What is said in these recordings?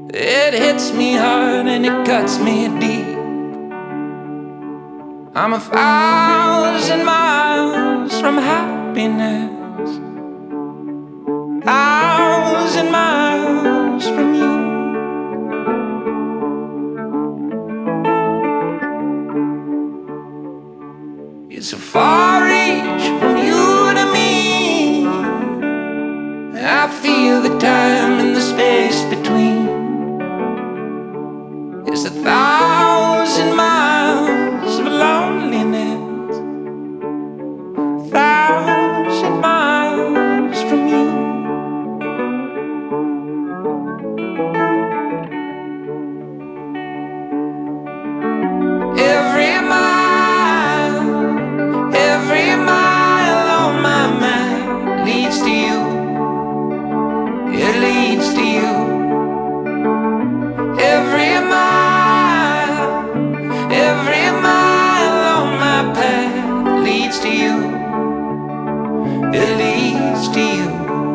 It hits me hard and it cuts me deep. I'm 1,000 miles from happiness, 1,000 miles from you. It's a far reach from you to me. I feel the time and the space between. It's 1,000 miles of loneliness, 1,000 miles from you. Every mile on my map leads to you. It leads to you. Every mile on my path leads to you. It leads to you.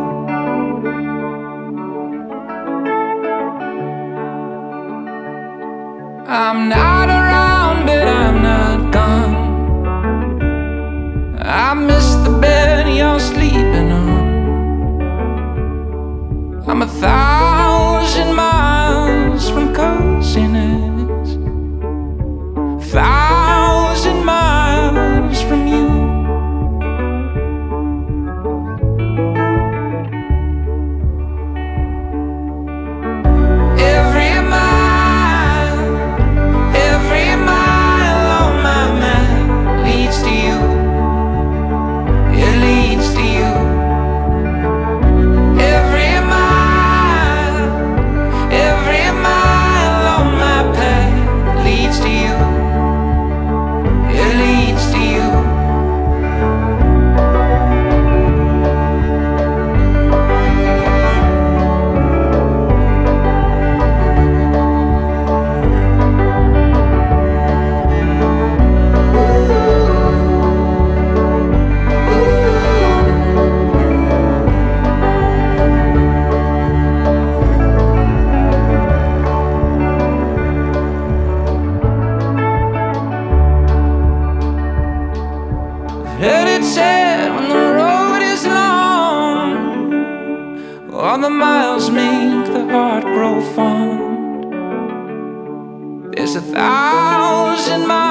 I'm not around, but I'm not gone. I miss the bed you're sleeping on. I'm 1,000 miles from coziness, 1,000 miles from you. Every mile on my map leads to you. It leads to you. Every mile on my path leads to you. It leads to you. Heard it said when the road is long, all the miles make the heart grow fond. There's 1,000 miles